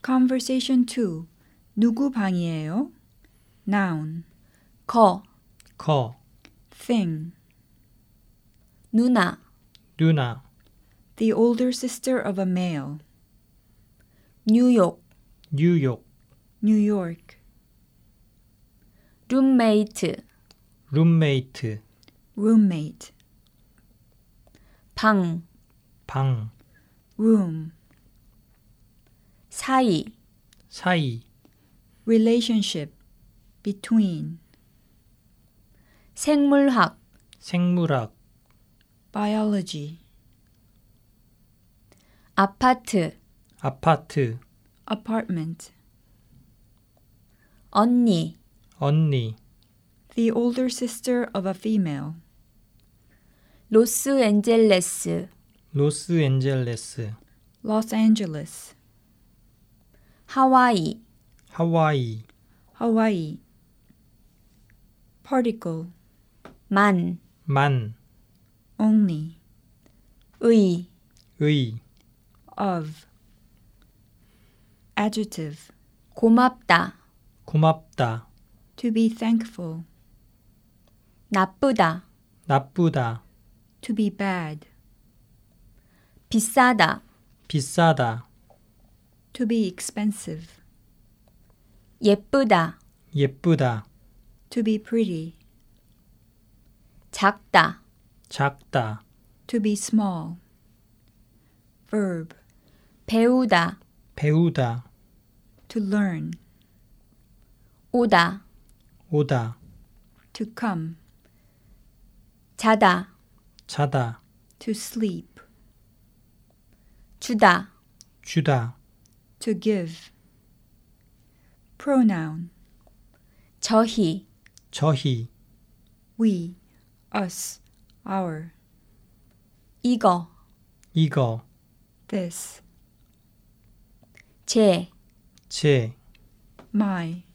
Conversation 2. 누구 방이에요? Noun. 거, Thing. 누나, 누나, The older sister of a male. 뉴욕, 뉴욕, New York. 룸메이트, 룸메이트, Roommate. 방, 방, Room. 사이, 사이, Relationship. Between. 생물학, 생물학, Biology. 아파트, 아파트, Apartment. 언니, 언니, The older sister of a female. 로스앤젤레스, 로스앤젤레스, Los Angeles. 하와이, 하와이, Hawaii. Particle. 만, 만, Only. 의, 의, Of. Adjective. 고맙다, 고맙다, To be thankful. 나쁘다, 나쁘다, To be bad. 비싸다, 비싸다, To be expensive. 예쁘다, 예쁘다, To be pretty. 작다, 작다, To be small. Verb. 배우다, 배우다, To learn. 오다, 오다, To come. 자다, 자다, To sleep. 주다, 주다, To give. Pronoun. 저희, 저희, We. Us. Our. 이거, 이거, This. 제, 제, My.